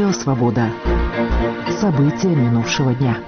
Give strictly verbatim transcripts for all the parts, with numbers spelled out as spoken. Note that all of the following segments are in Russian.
Радио «Свобода». События минувшего дня.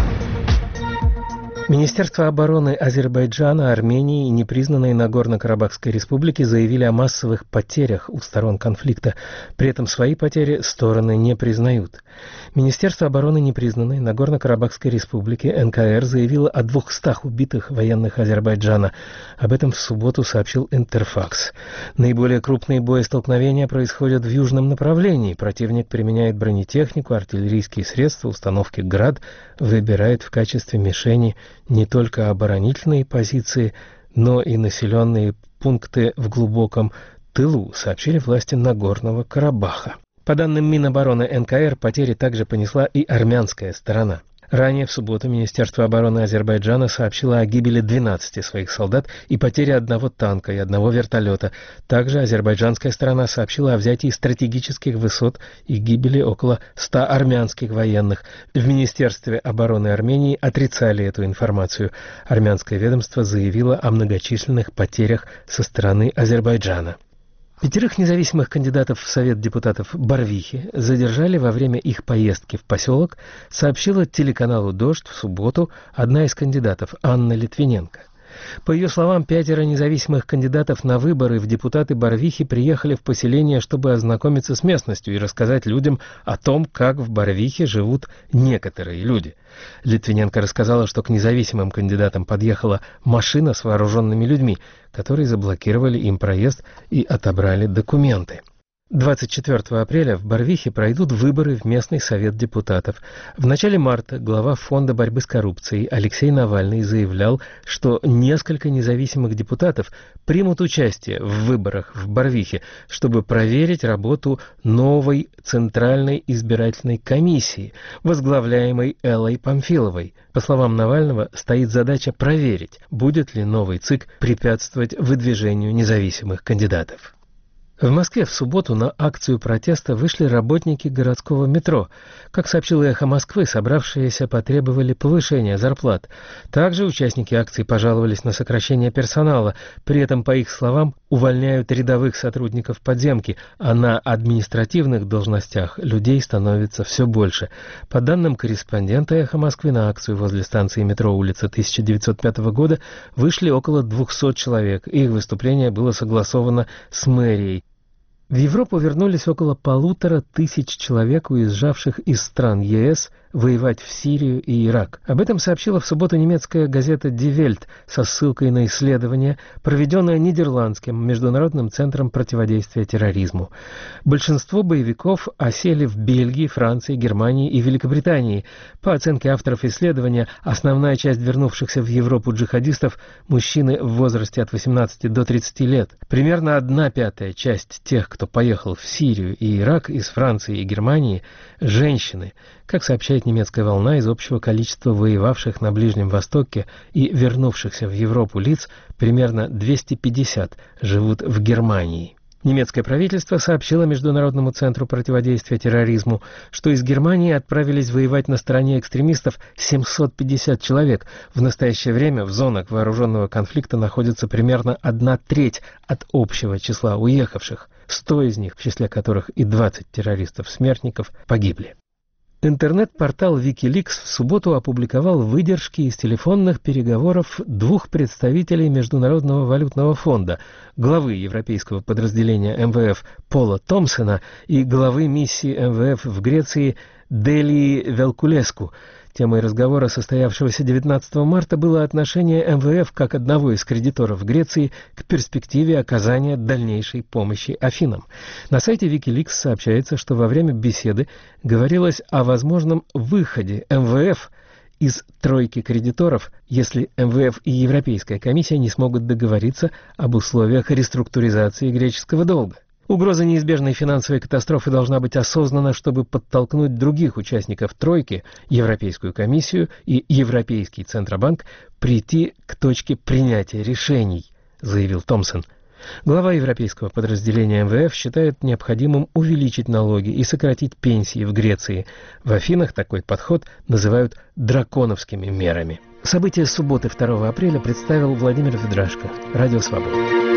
Министерство обороны Азербайджана, Армении и непризнанной Нагорно-Карабахской республики заявили о массовых потерях у сторон конфликта. При этом свои потери стороны не признают. Министерство обороны непризнанной Нагорно-Карабахской республики эн ка эр заявило о двухстах убитых военных Азербайджана. Об этом в субботу сообщил Интерфакс. Наиболее крупные боестолкновения происходят в южном направлении. Противник применяет бронетехнику, артиллерийские средства, установки «Град», выбирает в качестве мишени не только оборонительные позиции, но и населенные пункты в глубоком тылу, сообщили власти Нагорного Карабаха. По данным Минобороны эн ка эр, потери также понесла и армянская сторона. Ранее в субботу Министерство обороны Азербайджана сообщило о гибели двенадцати своих солдат и потере одного танка и одного вертолета. Также азербайджанская сторона сообщила о взятии стратегических высот и гибели около ста армянских военных. В Министерстве обороны Армении отрицали эту информацию. Армянское ведомство заявило о многочисленных потерях со стороны Азербайджана. Пятерых независимых кандидатов в Совет депутатов Барвихи задержали во время их поездки в поселок, сообщила телеканалу «Дождь» в субботу одна из кандидатов, Анна Литвиненко. По ее словам, пятеро независимых кандидатов на выборы в депутаты Барвихи приехали в поселение, чтобы ознакомиться с местностью и рассказать людям о том, как в Барвихе живут некоторые люди. Литвиненко рассказала, что к независимым кандидатам подъехала машина с вооруженными людьми, которые заблокировали им проезд и отобрали документы. двадцать четвёртого апреля в Барвихе пройдут выборы в местный совет депутатов. В начале марта глава Фонда борьбы с коррупцией Алексей Навальный заявлял, что несколько независимых депутатов примут участие в выборах в Барвихе, чтобы проверить работу новой Центральной избирательной комиссии, возглавляемой Эллой Памфиловой. По словам Навального, стоит задача проверить, будет ли новый ЦИК препятствовать выдвижению независимых кандидатов. В Москве в субботу на акцию протеста вышли работники городского метро. Как сообщило «Эхо Москвы», собравшиеся потребовали повышения зарплат. Также участники акции пожаловались на сокращение персонала. При этом, по их словам, увольняют рядовых сотрудников подземки, а на административных должностях людей становится все больше. По данным корреспондента «Эхо Москвы», на акцию возле станции метро улица тысяча девятьсот пятого года вышли около двухсот человек. Их выступление было согласовано с мэрией. В Европу вернулись около полутора тысяч человек, уезжавших из стран е эс воевать в Сирию и Ирак. Об этом сообщила в субботу немецкая газета Die Welt со ссылкой на исследование, проведенное Нидерландским международным центром противодействия терроризму. Большинство боевиков осели в Бельгии, Франции, Германии и Великобритании. По оценке авторов исследования, основная часть вернувшихся в Европу джихадистов – мужчины в возрасте от восемнадцати до тридцати лет. Примерно одна пятая часть тех, кто поехал в Сирию и Ирак из Франции и Германии – женщины. Как сообщает немецкая волна, из общего количества воевавших на Ближнем Востоке и вернувшихся в Европу лиц, примерно двести пятьдесят живут в Германии. Немецкое правительство сообщило Международному центру противодействия терроризму, что из Германии отправились воевать на стороне экстремистов семьсот пятьдесят человек. В настоящее время в зонах вооруженного конфликта находится примерно одна треть от общего числа уехавших. сто из них, в числе которых и двадцать террористов-смертников, погибли. Интернет-портал Wikileaks в субботу опубликовал выдержки из телефонных переговоров двух представителей Международного валютного фонда, главы европейского подразделения эм вэ эф Пола Томпсона и главы миссии эм вэ эф в Греции Делии Велкулеску. Темой разговора, состоявшегося девятнадцатого марта, было отношение эм вэ эф как одного из кредиторов Греции к перспективе оказания дальнейшей помощи Афинам. На сайте Wikileaks сообщается, что во время беседы говорилось о возможном выходе эм вэ эф из тройки кредиторов, если эм вэ эф и Европейская комиссия не смогут договориться об условиях реструктуризации греческого долга. Угроза неизбежной финансовой катастрофы должна быть осознана, чтобы подтолкнуть других участников тройки, Европейскую комиссию и Европейский Центробанк, прийти к точке принятия решений, заявил Томпсон. Глава европейского подразделения эм вэ эф считает необходимым увеличить налоги и сократить пенсии в Греции. В Афинах такой подход называют драконовскими мерами. События субботы второго апреля представил Владимир Ведрашко. Радио «Свобода».